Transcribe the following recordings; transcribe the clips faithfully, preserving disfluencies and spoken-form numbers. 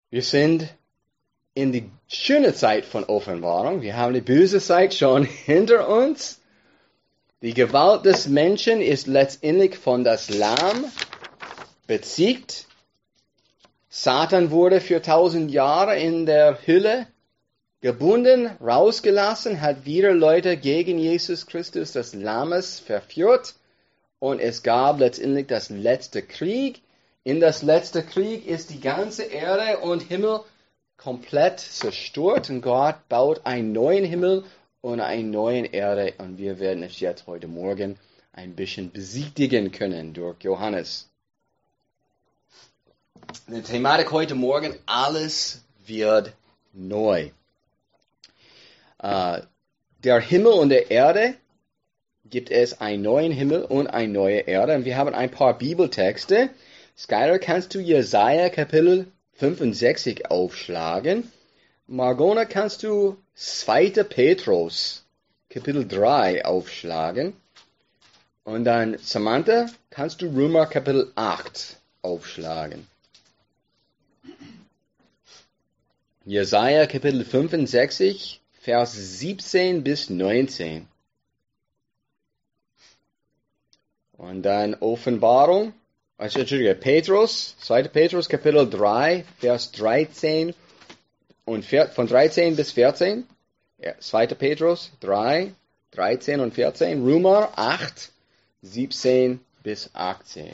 Wir sind in die schöne Zeit von Offenbarung. Wir haben die böse Zeit schon hinter uns. Die Gewalt des Menschen ist letztendlich von das Lamm besiegt. Satan wurde für tausend Jahre in der Hülle gebunden, rausgelassen, hat wieder Leute gegen Jesus Christus, des Lammes, verführt. Und es gab letztendlich das letzte Krieg. In das letzte Krieg ist die ganze Erde und Himmel komplett zerstört. Und Gott baut einen neuen Himmel und eine neue Erde. Und wir werden es jetzt heute Morgen ein bisschen besichtigen können durch Johannes. Die Thematik heute Morgen, alles wird neu. Uh, der Himmel und der Erde gibt es einen neuen Himmel und eine neue Erde. Und wir haben ein paar Bibeltexte. Skylar, kannst du Jesaja Kapitel fünfundsechzig aufschlagen? Margona, kannst du zweiter Petrus Kapitel drei aufschlagen? Und dann Samantha, kannst du Römer Kapitel acht aufschlagen? Jesaja Kapitel fünfundsechzig, Vers siebzehn bis neunzehn. Und dann Offenbarung, also Entschuldige, Petrus, zweiter Petrus Kapitel drei, Vers dreizehn und von dreizehn bis vierzehn. Ja, zweiter Petrus drei, dreizehn und vierzehn. Römer acht, siebzehn bis achtzehn.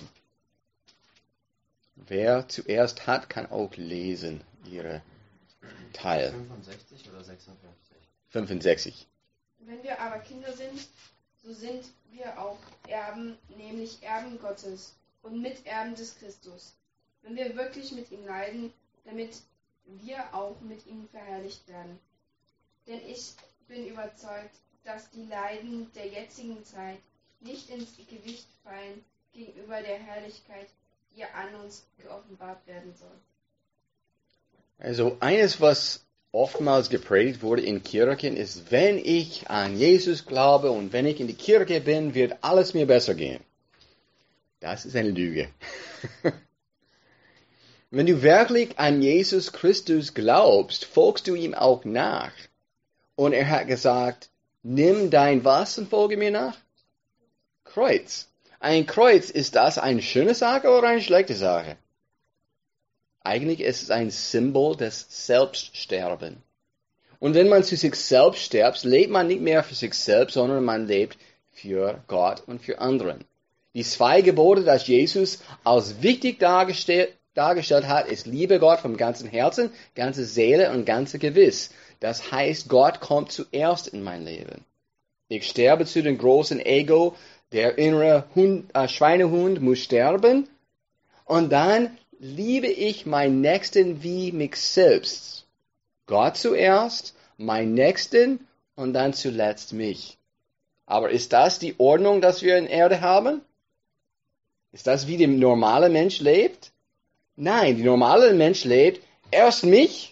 Wer zuerst hat, kann auch lesen, ihre Teil. fünfundsechzig oder sechsundfünfzig? fünfundsechzig. Wenn wir aber Kinder sind, so sind wir auch Erben, nämlich Erben Gottes und Miterben des Christus, wenn wir wirklich mit ihm leiden, damit wir auch mit ihm verherrlicht werden. Denn ich bin überzeugt, dass die Leiden der jetzigen Zeit nicht ins Gewicht fallen gegenüber der Herrlichkeit, die an uns geoffenbart werden soll. Also eines, was oftmals gepredigt wurde in Kirchen, ist, wenn ich an Jesus glaube und wenn ich in die Kirche bin, wird alles mir besser gehen. Das ist eine Lüge. Wenn du wirklich an Jesus Christus glaubst, folgst du ihm auch nach. Und er hat gesagt, nimm dein was und folge mir nach? Kreuz. Ein Kreuz, ist das eine schöne Sache oder eine schlechte Sache? Eigentlich ist es ein Symbol des Selbststerben. Und wenn man zu sich selbst stirbt, lebt man nicht mehr für sich selbst, sondern man lebt für Gott und für anderen. Die zwei Gebote, das Jesus als wichtig dargestellt, dargestellt hat, ist liebe Gott vom ganzen Herzen, ganze Seele und ganze Gewiss. Das heißt, Gott kommt zuerst in mein Leben. Ich sterbe zu dem großen Ego, der innere Hund, äh, Schweinehund muss sterben. Und dann liebe ich meinen Nächsten wie mich selbst. Gott zuerst, meinen Nächsten und dann zuletzt mich. Aber ist das die Ordnung, dass wir in Erde haben? Ist das, wie der normale Mensch lebt? Nein, der normale Mensch lebt erst mich,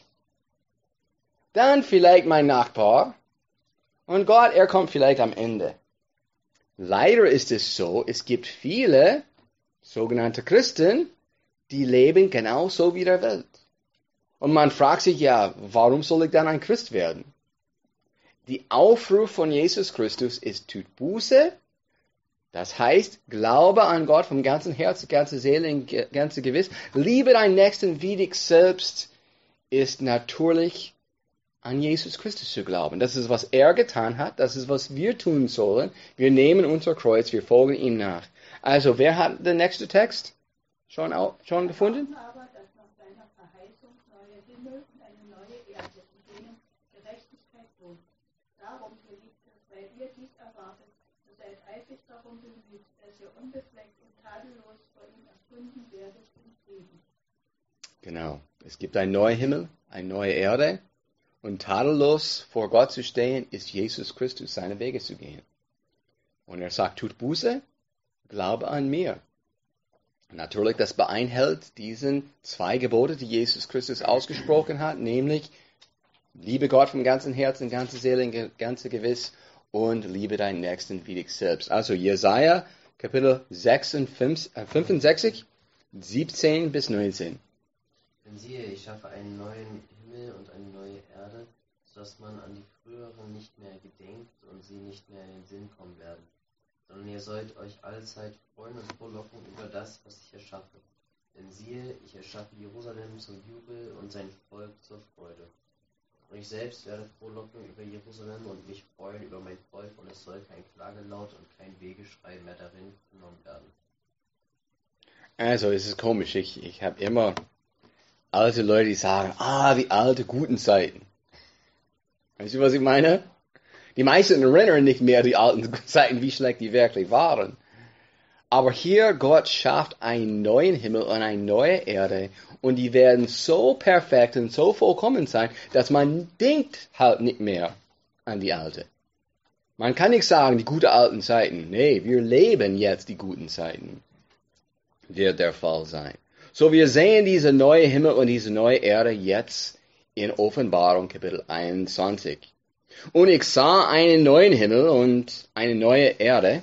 dann vielleicht mein Nachbar und Gott, er kommt vielleicht am Ende. Leider ist es so, es gibt viele sogenannte Christen, die leben genauso wie der Welt. Und man fragt sich, ja, warum soll ich dann ein Christ werden? Die Aufruf von Jesus Christus ist, tut Buße. Das heißt, glaube an Gott vom ganzen Herzen, ganze Seele und ganze Gewiss. Liebe deinen Nächsten wie dich selbst ist natürlich an Jesus Christus zu glauben. Das ist, was er getan hat. Das ist, was wir tun sollen. Wir nehmen unser Kreuz, wir folgen ihm nach. Also, wer hat den nächsten Text schon, auch, schon gefunden? Aber, dass nach seiner Verheißung neue Himmel und eine neue Erde, in denen Gerechtigkeit wohnt. Darum, Geliebte, weil ihr dies erwartet, so seid eifrig darum bemüht, dass ihr unbefleckt und tadellos vor ihm erfunden werdet in Frieden. Genau. Es gibt einen neuen Himmel, eine neue Erde. Und tadellos vor Gott zu stehen, ist Jesus Christus, seine Wege zu gehen. Und er sagt, tut Buße, glaube an mir. Natürlich, das beinhaltet diesen zwei Gebote, die Jesus Christus ausgesprochen hat, nämlich liebe Gott vom ganzen Herzen, ganze Seele, ganze Gewiss und liebe deinen Nächsten wie dich selbst. Also Jesaja, Kapitel fünfundsechzig, siebzehn bis neunzehn. Denn siehe, ich schaffe einen neuen Himmel und eine neue Erde, sodass man an die früheren nicht mehr gedenkt und sie nicht mehr in den Sinn kommen werden. Sondern ihr sollt euch allezeit freuen und frohlocken über das, was ich erschaffe. Denn siehe, ich erschaffe Jerusalem zum Jubel und sein Volk zur Freude. Und ich selbst werde frohlocken über Jerusalem und mich freuen über mein Volk, und es soll kein Klagelaut und kein Wehegeschrei mehr darin vernommen werden. Also, es ist komisch. Ich, ich habe immer alte Leute, die sagen, ah, die alten guten Zeiten. Weißt du, was ich meine? Die meisten erinnern nicht mehr die alten Zeiten, wie schlecht die wirklich waren. Aber hier, Gott schafft einen neuen Himmel und eine neue Erde, und die werden so perfekt und so vollkommen sein, dass man denkt halt nicht mehr an die alte. Man kann nicht sagen, die guten alten Zeiten. Nee, wir leben jetzt die guten Zeiten. Wird der Fall sein. So, wir sehen diese neue Himmel und diese neue Erde jetzt in Offenbarung Kapitel einundzwanzig. Und ich sah einen neuen Himmel und eine neue Erde,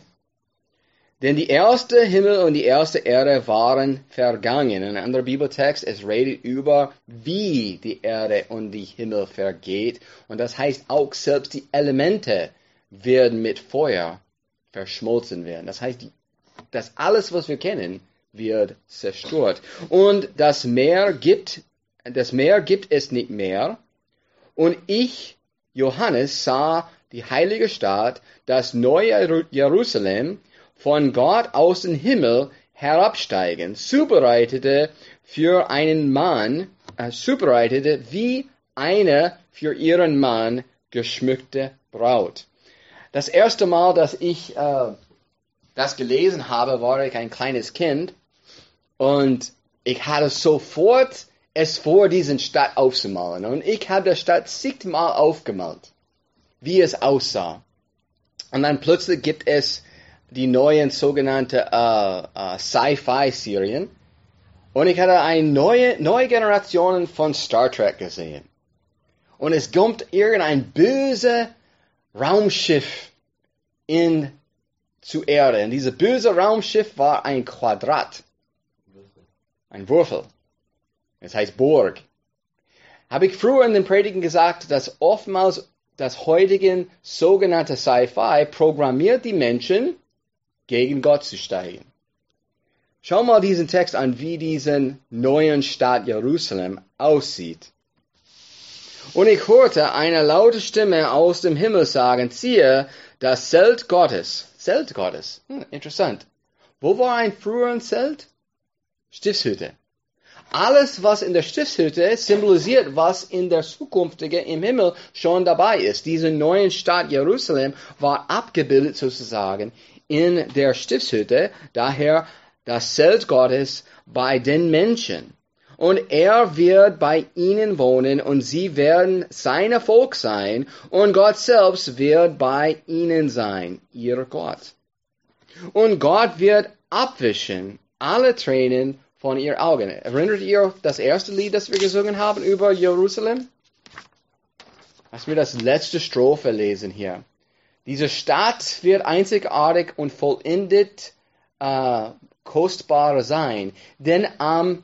denn die erste Himmel und die erste Erde waren vergangen. In einem anderen Bibeltext, es redet über, wie die Erde und die Himmel vergeht. Und das heißt auch, selbst die Elemente werden mit Feuer verschmolzen werden. Das heißt, dass alles, was wir kennen, wird zerstört. Und das Meer gibt, das Meer gibt es nicht mehr. Und ich, Johannes, sah die heilige Stadt, das neue Jerusalem, von Gott aus dem Himmel herabsteigen, zubereitete für einen Mann, äh, zubereitete wie eine für ihren Mann geschmückte Braut. Das erste Mal, dass ich äh, das gelesen habe, war ich ein kleines Kind, und ich hatte sofort es vor, diesen Stadt aufzumalen. Und ich habe die Stadt zigmal aufgemalt, wie es aussah. Und dann plötzlich gibt es die neuen sogenannten uh, uh, Sci-Fi-Serien. Und ich hatte eine neue, neue Generation von Star Trek gesehen. Und es kommt irgendein böse Raumschiff in zur Erde. Und dieses böse Raumschiff war ein Quadrat. Ein Würfel. Es heißt Burg. Habe ich früher in den Predigen gesagt, dass oftmals das heutige sogenannte Sci-Fi programmiert die Menschen, gegen Gott zu steigen. Schau mal diesen Text an, wie diesen neuen Stadt Jerusalem aussieht. Und ich hörte eine laute Stimme aus dem Himmel sagen, siehe, das Zelt Gottes. Zelt Gottes. Hm, interessant. Wo war ein früherer Zelt? Stiftshütte. Alles, was in der Stiftshütte symbolisiert, was in der zukünftige im Himmel schon dabei ist. Diese neue Stadt Jerusalem war abgebildet sozusagen in der Stiftshütte, daher das Zelt Gottes bei den Menschen. Und er wird bei ihnen wohnen und sie werden sein Volk sein und Gott selbst wird bei ihnen sein, ihr Gott. Und Gott wird abwischen alle Tränen von ihr Augen. Erinnert ihr das erste Lied, das wir gesungen haben über Jerusalem? Lass mir das letzte Strophe lesen hier. Diese Stadt wird einzigartig und vollendet äh, kostbar sein, denn am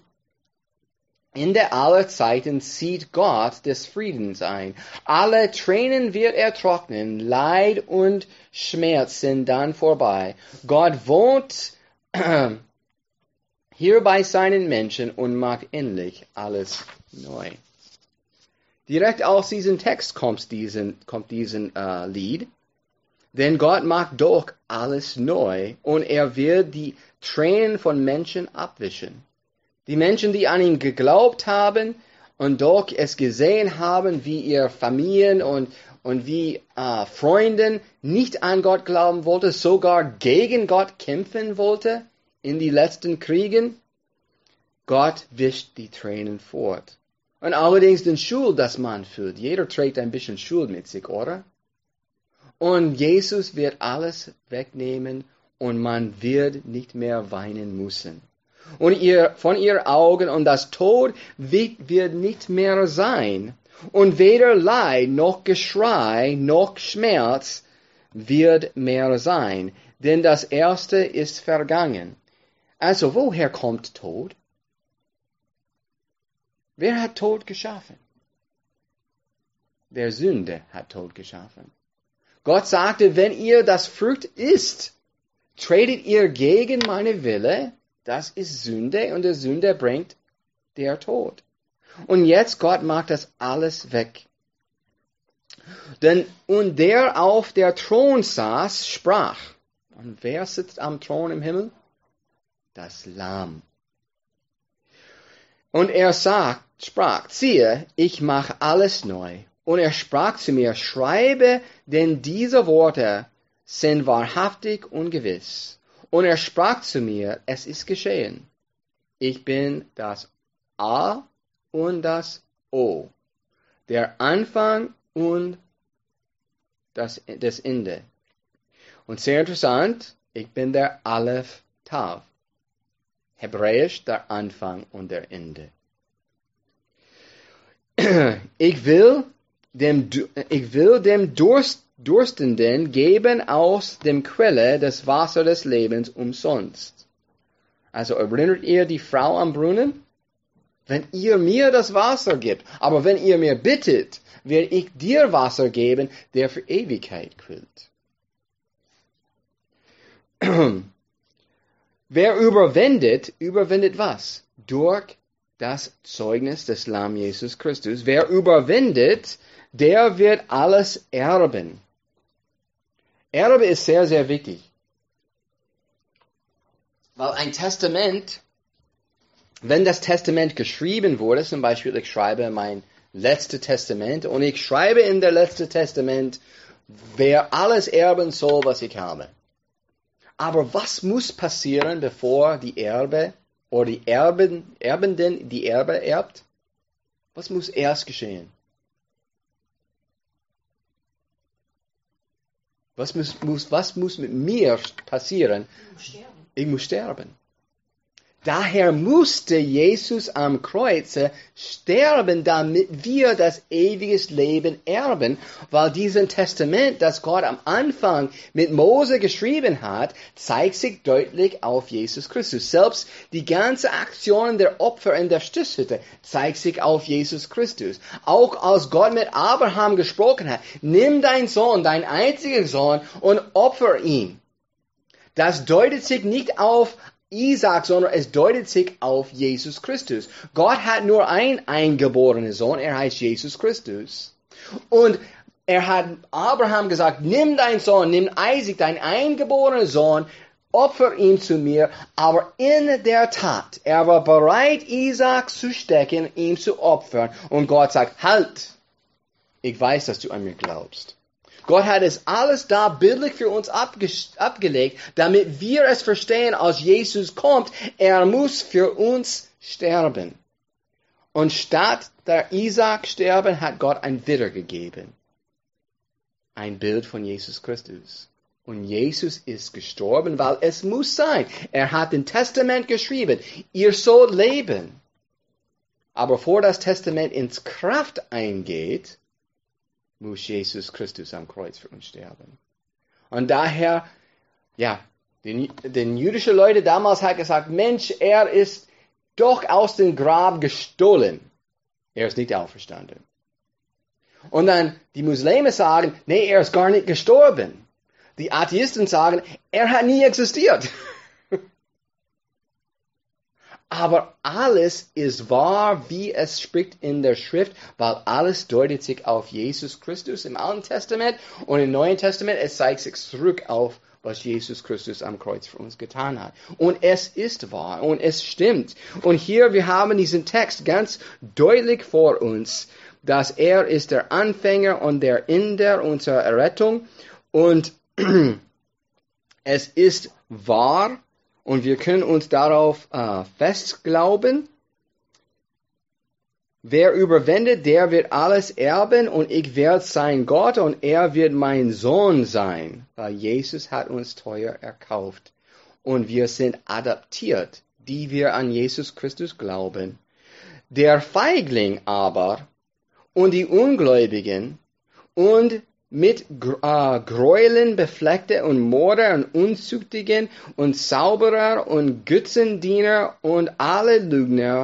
Ende aller Zeiten zieht Gott des Friedens ein. Alle Tränen wird er trocknen, Leid und Schmerz sind dann vorbei. Gott wohnt äh, hier bei seinen Menschen und macht endlich alles neu. Direkt aus diesem Text kommt diesen, kommt diesen äh, Lied. Denn Gott macht doch alles neu und er wird die Tränen von Menschen abwischen. Die Menschen, die an ihn geglaubt haben und doch es gesehen haben, wie ihr Familien und, und wie äh, Freunden nicht an Gott glauben wollte, sogar gegen Gott kämpfen wollte in die letzten Kriegen. Gott wischt die Tränen fort. Und allerdings den Schuld, das man fühlt. Jeder trägt ein bisschen Schuld mit sich, oder? Und Jesus wird alles wegnehmen und man wird nicht mehr weinen müssen. Und ihr, von ihren Augen und das Tod wird nicht mehr sein. Und weder Leid noch Geschrei noch Schmerz wird mehr sein. Denn das Erste ist vergangen. Also woher kommt Tod? Wer hat Tod geschaffen? Der Sünde hat Tod geschaffen. Gott sagte, wenn ihr das Frucht isst, tretet ihr gegen meine Wille, das ist Sünde und der Sünde bringt der Tod. Und jetzt Gott macht das alles weg. Denn und der auf der Thron saß, sprach. Und wer sitzt am Thron im Himmel? Das Lamm. Und er sagt, sprach, siehe, ich mache alles neu. Und er sprach zu mir, schreibe, denn diese Worte sind wahrhaftig und gewiss. Und er sprach zu mir, es ist geschehen. Ich bin das A und das O, der Anfang und das, das Ende. Und sehr interessant, ich bin der Aleph Tav. Hebräisch der Anfang und der Ende. Ich will dem, ich will dem Durst, Durstenden geben aus dem Quelle des Wasser des Lebens umsonst. Also erinnert ihr die Frau am Brunnen? Wenn ihr mir das Wasser gebt, aber wenn ihr mir bittet, werde ich dir Wasser geben, der für Ewigkeit quillt. Wer überwindet, überwindet was? Durch das Zeugnis des Lamm Jesus Christus. Wer überwindet, der wird alles erben. Erbe ist sehr, sehr wichtig. Weil ein Testament, wenn das Testament geschrieben wurde, zum Beispiel ich schreibe mein letztes Testament und ich schreibe in der letzte Testament, wer alles erben soll, was ich habe. Aber was muss passieren, bevor die Erbe oder die Erben, Erbenden die Erbe erbt? Was muss erst geschehen? Was muss, muss, was muss mit mir passieren? Ich muss sterben. Daher musste Jesus am Kreuze sterben, damit wir das ewige Leben erben, weil dieses Testament, das Gott am Anfang mit Mose geschrieben hat, zeigt sich deutlich auf Jesus Christus. Selbst die ganze Aktion der Opfer in der Stiftshütte zeigt sich auf Jesus Christus. Auch als Gott mit Abraham gesprochen hat, nimm deinen Sohn, deinen einzigen Sohn und opfer ihn. Das deutet sich nicht auf Isaac, sondern es deutet sich auf Jesus Christus. Gott hat nur einen eingeborenen Sohn, er heißt Jesus Christus. Und er hat Abraham gesagt, nimm deinen Sohn, nimm Isaac, deinen eingeborenen Sohn, opfer ihn zu mir. Aber in der Tat, er war bereit, Isaac zu stecken, ihm zu opfern. Und Gott sagt, halt, ich weiß, dass du an mir glaubst. Gott hat es alles da bildlich für uns abge- abgelegt, damit wir es verstehen, als Jesus kommt, er muss für uns sterben. Und statt der Isaac sterben, hat Gott ein Widder gegeben. Ein Bild von Jesus Christus. Und Jesus ist gestorben, weil es muss sein. Er hat ein Testament geschrieben, ihr sollt leben. Aber bevor das Testament ins Kraft eingeht, muss Jesus Christus am Kreuz für uns sterben. Und daher, ja, die, die jüdischen Leute damals hat gesagt, Mensch, er ist doch aus dem Grab gestohlen. Er ist nicht auferstanden. Und dann die Muslime sagen, nee, er ist gar nicht gestorben. Die Atheisten sagen, er hat nie existiert. Aber alles ist wahr, wie es spricht in der Schrift, weil alles deutet sich auf Jesus Christus im Alten Testament und im Neuen Testament, es zeigt sich zurück auf, was Jesus Christus am Kreuz für uns getan hat. Und es ist wahr und es stimmt. Und hier, wir haben diesen Text ganz deutlich vor uns, dass er ist der Anfänger und der Ender unserer Errettung und es ist wahr. Und wir können uns darauf äh, festglauben. Wer überwindet, der wird alles erben und ich werde sein Gott und er wird mein Sohn sein. Weil Jesus hat uns teuer erkauft. Und wir sind adaptiert, die wir an Jesus Christus glauben. Der Feigling aber und die Ungläubigen und mit äh, Gräueln befleckte und Mörder und Unzüchtigen und Zauberer und Götzendiener und alle Lügner,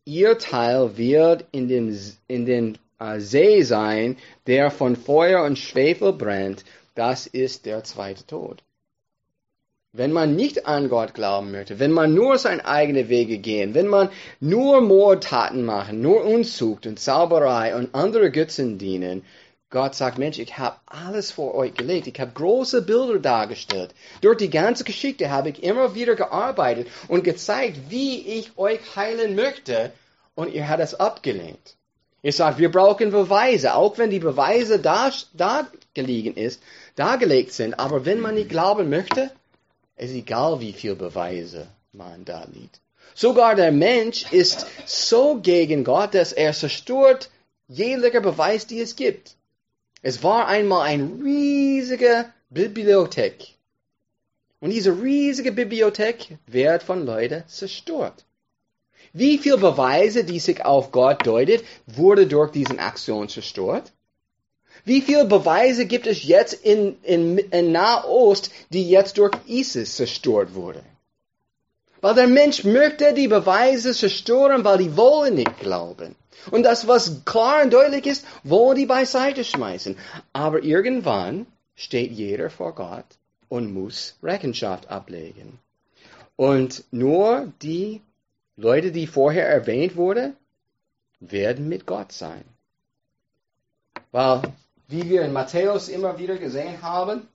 ihr Teil wird in den, in den äh, See sein, der von Feuer und Schwefel brennt. Das ist der zweite Tod. Wenn man nicht an Gott glauben möchte, wenn man nur seine eigenen Wege gehen, wenn man nur Mordtaten machen, nur Unzucht und Zauberei und andere Götzen dienen, Gott sagt, Mensch, ich habe alles vor euch gelegt. Ich habe große Bilder dargestellt. Durch die ganze Geschichte habe ich immer wieder gearbeitet und gezeigt, wie ich euch heilen möchte. Und ihr habt es abgelehnt. Ihr sagt, wir brauchen Beweise, auch wenn die Beweise da, da gelegen ist, dargelegt sind. Aber wenn man nicht glauben möchte, ist egal, wie viele Beweise man da liegt. Sogar der Mensch ist so gegen Gott, dass er zerstört jegliche Beweis, die es gibt. Es war einmal eine riesige Bibliothek. Und diese riesige Bibliothek wird von Leuten zerstört. Wie viele Beweise, die sich auf Gott deutet, wurde durch diese Aktion zerstört? Wie viele Beweise gibt es jetzt in, in, in Nahost, die jetzt durch ISIS zerstört wurde? Weil der Mensch möchte die Beweise zerstören, weil die wollen nicht glauben. Und das, was klar und deutlich ist, wollen die beiseite schmeißen. Aber irgendwann steht jeder vor Gott und muss Rechenschaft ablegen. Und nur die Leute, die vorher erwähnt wurden, werden mit Gott sein. Weil, wie wir in Matthäus immer wieder gesehen haben,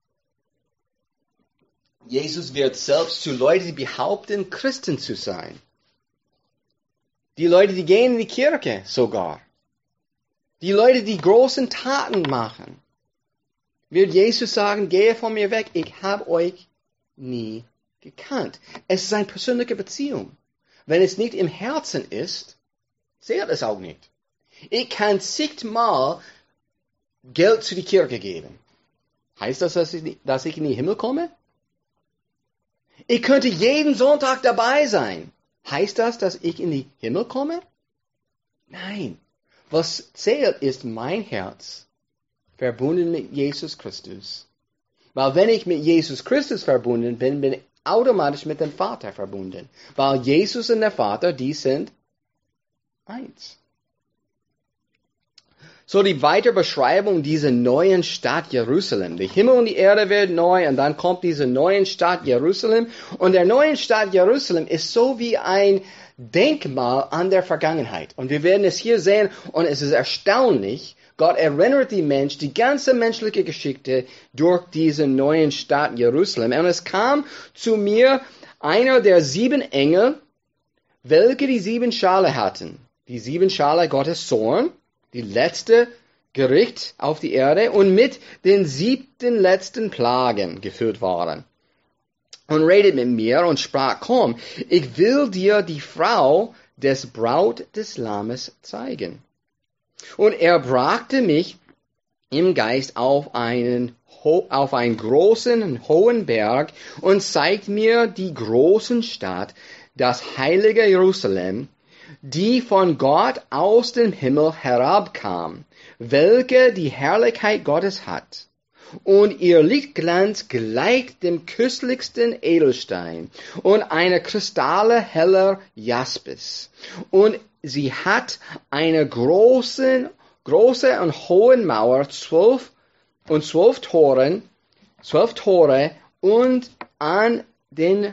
Jesus wird selbst zu Leuten, die behaupten, Christen zu sein. Die Leute, die gehen in die Kirche sogar. Die Leute, die großen Taten machen. Wird Jesus sagen, gehe von mir weg, ich habe euch nie gekannt. Es ist eine persönliche Beziehung. Wenn es nicht im Herzen ist, zählt es auch nicht. Ich kann zigmal Geld zu die Kirche geben. Heißt das, dass ich, dass ich in den Himmel komme? Ich könnte jeden Sonntag dabei sein. Heißt das, dass ich in den Himmel komme? Nein. Was zählt, ist mein Herz, verbunden mit Jesus Christus. Weil wenn ich mit Jesus Christus verbunden bin, bin ich automatisch mit dem Vater verbunden. Weil Jesus und der Vater, die sind eins. So die weitere Beschreibung dieser neuen Stadt Jerusalem. Die Himmel und die Erde werden neu und dann kommt diese neue Stadt Jerusalem. Und der neue Stadt Jerusalem ist so wie ein Denkmal an der Vergangenheit. Und wir werden es hier sehen und es ist erstaunlich. Gott erinnert die Mensch, die ganze menschliche Geschichte durch diese neue Stadt Jerusalem. Und es kam zu mir einer der sieben Engel, welche die sieben Schale hatten. Die sieben Schale Gottes Zorn. Die letzte Gericht auf die Erde und mit den siebten letzten Plagen gefüllt waren. Und redet mit mir und sprach, komm, ich will dir die Frau des Braut des Lammes zeigen. Und er brachte mich im Geist auf einen, auf einen großen, hohen Berg und zeigt mir die großen Stadt, das heilige Jerusalem, die von Gott aus dem Himmel herabkam, welche die Herrlichkeit Gottes hat. Und ihr Lichtglanz gleicht dem köstlichsten Edelstein und eine Kristalle heller Jaspis. Und sie hat eine große, große und hohe Mauer, zwölf und zwölf Toren, zwölf Tore und an den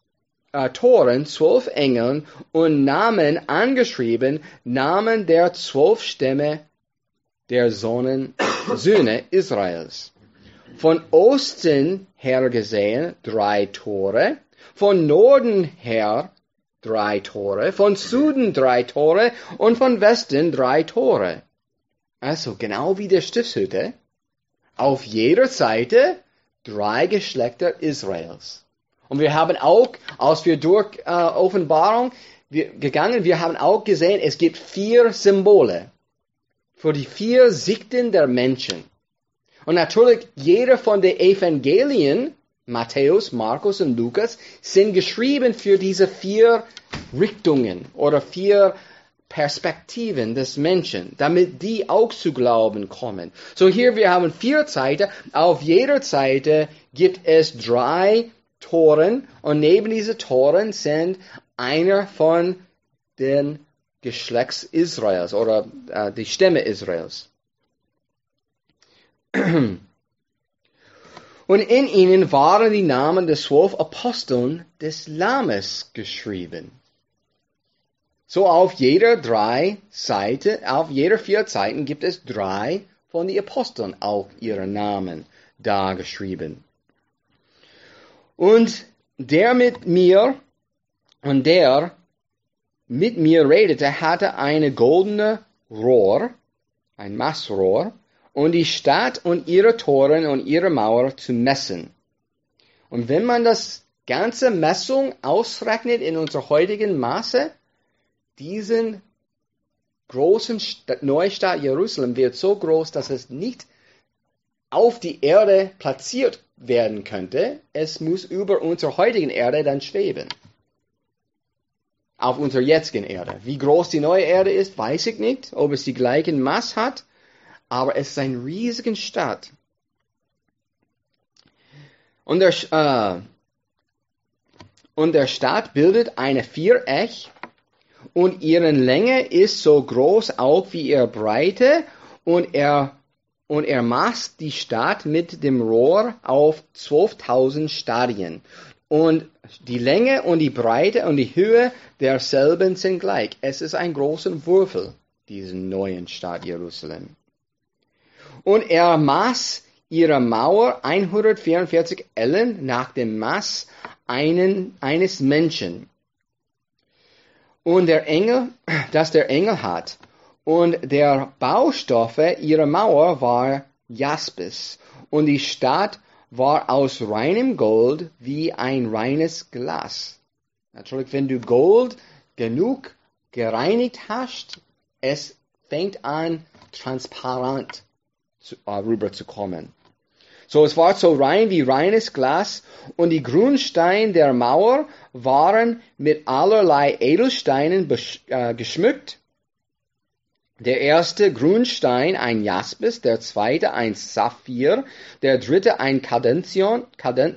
Äh, Toren zwölf Engeln und Namen angeschrieben, Namen der zwölf Stämme der Sonnen, Söhne Israels. Von Osten her gesehen drei Tore, von Norden her drei Tore, von Süden drei Tore und von Westen drei Tore. Also genau wie der Stiftshütte, auf jeder Seite drei Geschlechter Israels. Und wir haben auch, als wir durch äh, Offenbarung wir, gegangen, wir haben auch gesehen, es gibt vier Symbole für die vier Sichten der Menschen. Und natürlich, jeder von den Evangelien, Matthäus, Markus und Lukas, sind geschrieben für diese vier Richtungen oder vier Perspektiven des Menschen, damit die auch zu Glauben kommen. So hier, wir haben vier Seiten. Auf jeder Seite gibt es drei Toren und neben diesen Toren sind einer von den Geschlechts Israels oder äh, die Stämme Israels. Und in ihnen waren die Namen der zwölf Aposteln des Lammes geschrieben. So auf jeder drei Seite, auf jeder vier Seiten gibt es drei von den Aposteln auf ihre Namen da geschrieben. Und der mit mir, und der mit mir redete, hatte eine goldene Rohr, ein Maßrohr, und die Stadt und ihre Toren und ihre Mauer zu messen. Und wenn man das ganze Messung ausrechnet in unserer heutigen Maße, diesen großen St- Neustadt Jerusalem wird so groß, dass es nicht auf die Erde platziert werden könnte. Es muss über unserer heutigen Erde dann schweben. Auf unserer jetzigen Erde. Wie groß die neue Erde ist, weiß ich nicht. Ob es die gleichen Maß hat. Aber es ist eine riesige Stadt. Und der, äh, und der Stadt bildet eine Viereck und ihre Länge ist so groß auch wie ihre Breite und er, und er maßt die Stadt mit dem Rohr auf zwölftausend Stadien. Und die Länge und die Breite und die Höhe derselben sind gleich. Es ist ein großer Würfel, diesen neuen Stadt Jerusalem. Und er maß ihre Mauer hundertvierundvierzig Ellen nach dem Maß einen, eines Menschen. Und der Engel, das der Engel hat. Und der Baustoffe ihrer Mauer war Jaspis. Und die Stadt war aus reinem Gold wie ein reines Glas. Natürlich, wenn du Gold genug gereinigt hast, es fängt an, transparent zu, uh, rüberzukommen. So, es war so rein wie reines Glas und die Grundsteine der Mauer waren mit allerlei Edelsteinen besch- äh, geschmückt. Der erste Grundstein ein Jaspis, der zweite ein Saphir, der dritte ein Caldention, Calden,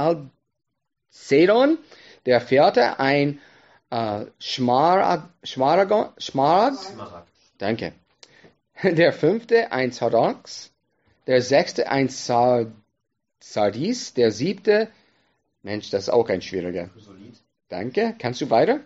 Chalcedon, der vierte ein äh, Schmaragd, Schmaragd, Schmaragd, Smaragd. Danke. Der fünfte ein Sardonyx, der sechste ein Sard- Sardis, der siebte, Mensch, das ist auch ein schwieriger. Chrysolith. Danke. Kannst du weiter?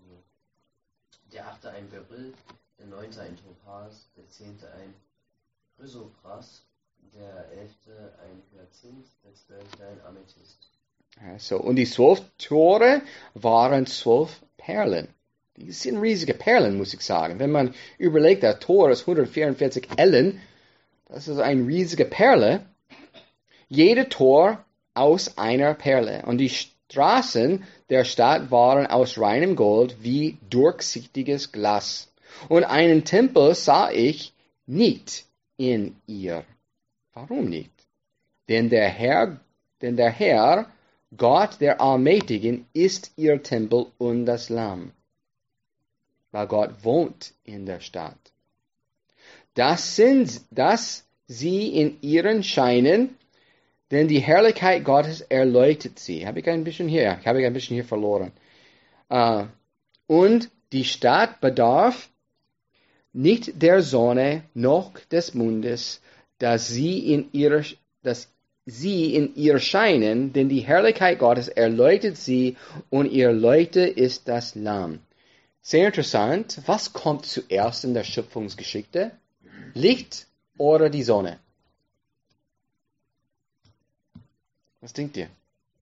Der achte ein Beryl, der neunte ein Topaz, der zehnte ein Chrysopras, der elfte ein Hyazinth, der zwölfte ein Amethyst. So, und die zwölf Tore waren zwölf Perlen. Die sind riesige Perlen, muss ich sagen. Wenn man überlegt, der Tor ist hundertvierundvierzig Ellen, das ist eine riesige Perle. Jede Tor aus einer Perle. Und die Straßen der Stadt waren aus reinem Gold wie durchsichtiges Glas. Und einen Tempel sah ich nicht in ihr. Warum nicht? Denn der Herr, denn der Herr, Gott der Allmächtigen, ist ihr Tempel und das Lamm. Weil Gott wohnt in der Stadt. Das sind, dass sie in ihren scheinen, denn die Herrlichkeit Gottes erleuchtet sie. Habe ich ein bisschen hier, habe ich ein bisschen hier verloren. Uh, und die Stadt bedarf nicht der Sonne noch des Mondes, dass sie in ihrer, dass sie in ihr scheinen, denn die Herrlichkeit Gottes erleuchtet sie und ihr Leuchte ist das Lamm. Sehr interessant. Was kommt zuerst in der Schöpfungsgeschichte? Licht oder die Sonne? Was denkt ihr?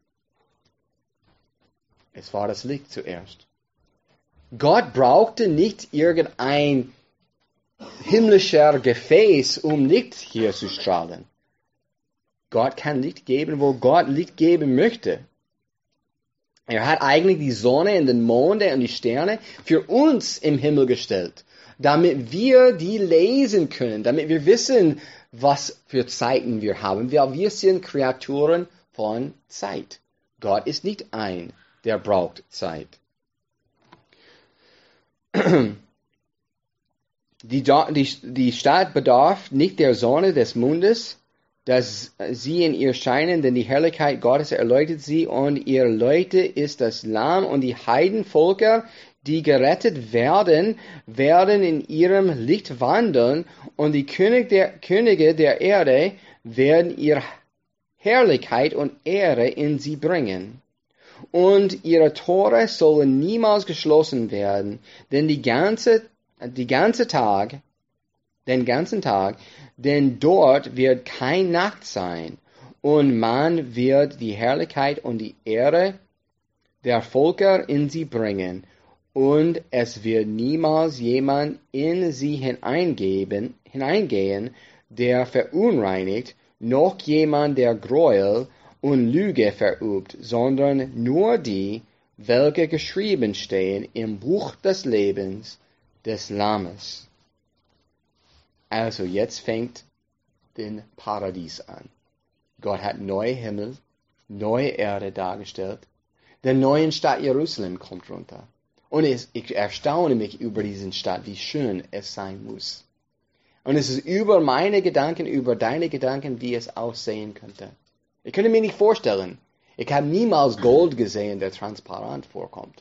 Es war das Licht zuerst. Gott brauchte nicht irgendein himmlischer Gefäß, um Licht hier zu strahlen. Gott kann Licht geben, wo Gott Licht geben möchte. Er hat eigentlich die Sonne und den Monde und die Sterne für uns im Himmel gestellt, damit wir die lesen können, damit wir wissen, was für Zeiten wir haben. Weil wir sind Kreaturen von Zeit. Gott ist nicht ein, der braucht Zeit. Die, die, die Stadt bedarf nicht der Sonne des Mondes, dass sie in ihr scheinen, denn die Herrlichkeit Gottes erleuchtet sie und ihr Leute ist das Lamm und die Heidenvölker, die gerettet werden, werden in ihrem Licht wandeln und die König der, Könige der Erde werden ihre Herrlichkeit und Ehre in sie bringen. Und ihre Tore sollen niemals geschlossen werden, denn die ganze, die ganze Tag, den ganzen Tag, denn dort wird kein Nacht sein, und man wird die Herrlichkeit und die Ehre der Völker in sie bringen, und es wird niemals jemand in sie hineingeben, hineingehen, der verunreinigt, noch jemand, der Gräuel und Lüge verübt, sondern nur die, welche geschrieben stehen im Buch des Lebens des Lammes. Also jetzt fängt den Paradies an. Gott hat neue Himmel, neue Erde dargestellt. Der neue Stadt Jerusalem kommt runter. Und es, ich erstaune mich über diesen Stadt, wie schön es sein muss. Und es ist über meine Gedanken, über deine Gedanken, wie es aussehen könnte. Ich könnte mir nicht vorstellen. Ich habe niemals Gold gesehen, der transparent vorkommt.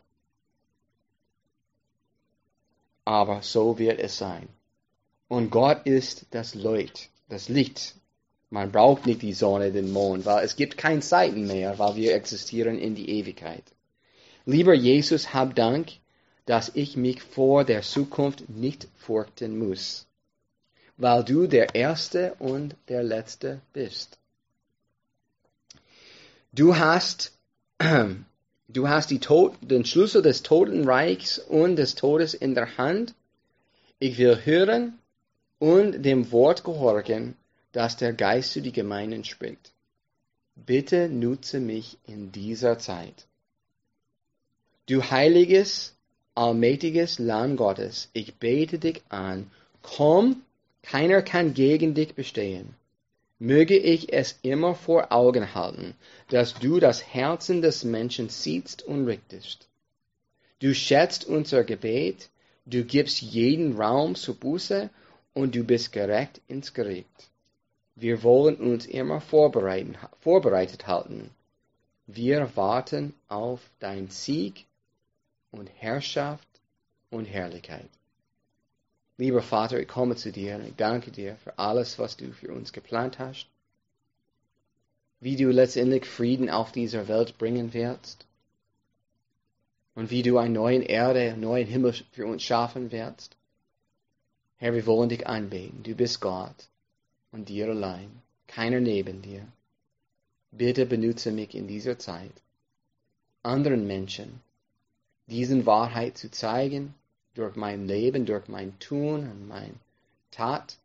Aber so wird es sein. Und Gott ist das Licht, das Licht. Man braucht nicht die Sonne, den Mond, weil es gibt keine Zeiten mehr, weil wir existieren in die Ewigkeit. Lieber Jesus, hab Dank, dass ich mich vor der Zukunft nicht fürchten muss, weil du der Erste und der Letzte bist. Du hast, du hast die Tod, den Schlüssel des Totenreichs und des Todes in der Hand. Ich will hören und dem Wort gehorchen, das der Geist zu die Gemeinden spricht. Bitte nutze mich in dieser Zeit. Du heiliges, allmächtiges Lamm Gottes, ich bete dich an, komm, keiner kann gegen dich bestehen. Möge ich es immer vor Augen halten, dass du das Herzen des Menschen siehst und richtest. Du schätzt unser Gebet, du gibst jeden Raum zur Buße und du bist gerecht ins Gericht. Wir wollen uns immer vorbereiten, vorbereitet halten. Wir warten auf dein Sieg und Herrschaft und Herrlichkeit. Lieber Vater, ich komme zu dir und ich danke dir für alles, was du für uns geplant hast, wie du letztendlich Frieden auf dieser Welt bringen wirst und wie du eine neue Erde, einen neuen Himmel für uns schaffen wirst. Herr, wir wollen dich anbeten. Du bist Gott und dir allein, keiner neben dir. Bitte benutze mich in dieser Zeit, anderen Menschen diesen Wahrheit zu zeigen, durch mein Leben, durch mein Tun und mein Tat.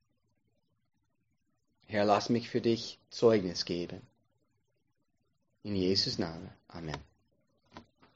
Herr, lass mich für dich Zeugnis geben. In Jesus' Namen. Amen.